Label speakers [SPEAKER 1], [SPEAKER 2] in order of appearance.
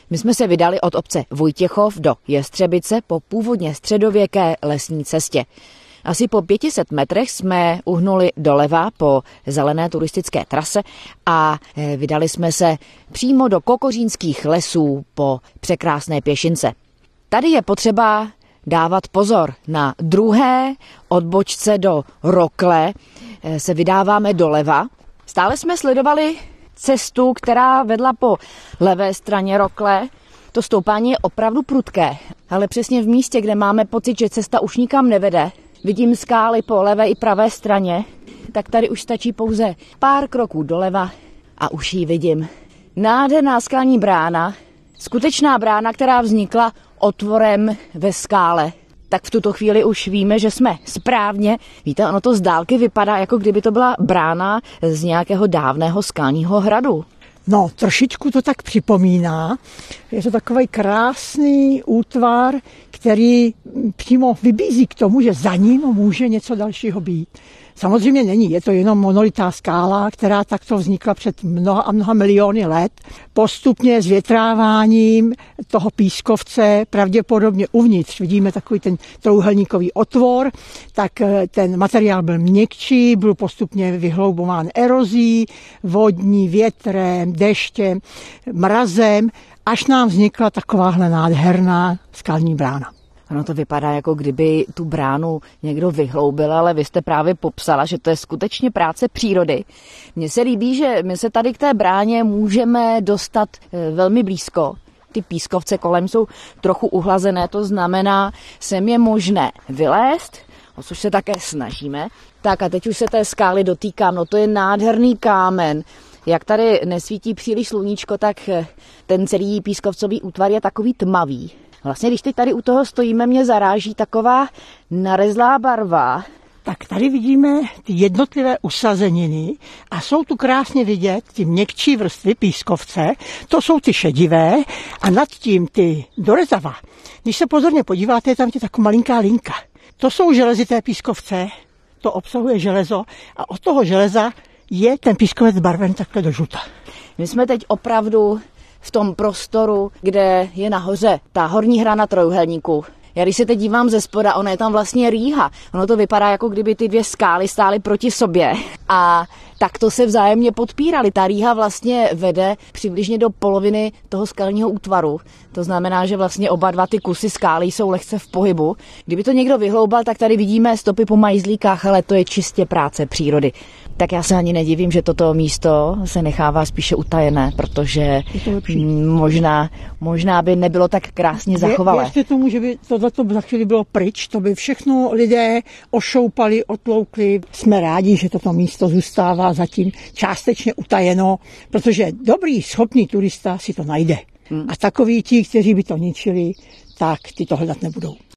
[SPEAKER 1] My jsme se vydali od obce Vojtěchov do Jestřebice po původně středověké lesní cestě. Asi po 500 metrech jsme uhnuli doleva po zelené turistické trase a vydali jsme se přímo do kokořínských lesů po překrásné pěšince. Tady je potřeba dávat pozor. Na druhé odbočce do Rokle se vydáváme doleva. Stále jsme sledovali cestu, která vedla po levé straně Rokle. To stoupání je opravdu prudké, ale přesně v místě, kde máme pocit, že cesta už nikam nevede, vidím skály po levé i pravé straně, tak tady už stačí pouze pár kroků doleva a už ji vidím. Nádherná skalní brána, skutečná brána, která vznikla otvorem ve skále. Tak v tuto chvíli už víme, že jsme správně. Víte, ono to z dálky vypadá, jako kdyby to byla brána z nějakého dávného skalního hradu.
[SPEAKER 2] No, trošičku to tak připomíná. Je to takový krásný útvar, který přímo vybízí k tomu, že za ním může něco dalšího být. Samozřejmě není, je to jenom monolitá skála, která takto vznikla před mnoha a mnoha miliony let. Postupně s větráváním toho pískovce, pravděpodobně uvnitř, vidíme takový ten trojúhelníkový otvor, tak ten materiál byl měkčí, byl postupně vyhloubován erozí, vodní, větrem, deštěm, mrazem, až nám vznikla takováhle nádherná skalní brána.
[SPEAKER 1] Ono to vypadá, jako kdyby tu bránu někdo vyhloubil, ale vy jste právě popsala, že to je skutečně práce přírody. Mně se líbí, že my se tady k té bráně můžeme dostat velmi blízko. Ty pískovce kolem jsou trochu uhlazené, to znamená, sem je možné vylézt, o což se také snažíme. Tak a teď už se té skály dotýkám, no to je nádherný kámen. Jak tady nesvítí příliš sluníčko, tak ten celý pískovcový útvar je takový tmavý. Vlastně, když teď tady u toho stojíme, mě zaráží taková narezlá barva.
[SPEAKER 2] Tak tady vidíme ty jednotlivé usazeniny a jsou tu krásně vidět ty měkčí vrstvy pískovce, to jsou ty šedivé a nad tím ty dorezava. Když se pozorně podíváte, je tam taková malinká linka. To jsou železité pískovce, to obsahuje železo a od toho železa je ten pískovec barven takhle do žluta.
[SPEAKER 1] My jsme teď opravdu v tom prostoru, kde je nahoře ta horní hrana trojúhelníku. Já když se teď dívám ze spoda, ona je tam vlastně rýha. Ono to vypadá, jako kdyby ty dvě skály stály proti sobě. A tak to se vzájemně podpírali. Ta rýha vlastně vede přibližně do poloviny toho skalního útvaru. To znamená, že vlastně oba dva ty kusy skály jsou lehce v pohybu. Kdyby to někdo vyhloubal, tak tady vidíme stopy po majzlíkách, ale to je čistě práce přírody. Tak já se ani nedivím, že toto místo se nechává spíše utajené, protože možná by nebylo tak krásně zachovalé.
[SPEAKER 2] Věřte tomu, že by tohleto za chvíli bylo pryč, to by všechno lidé ošoupali, otloukli. Jsme rádi, že toto místo zůstává zatím částečně utajeno, protože dobrý, schopný turista si to najde. A takoví ti, kteří by to ničili, tak ty to hledat nebudou.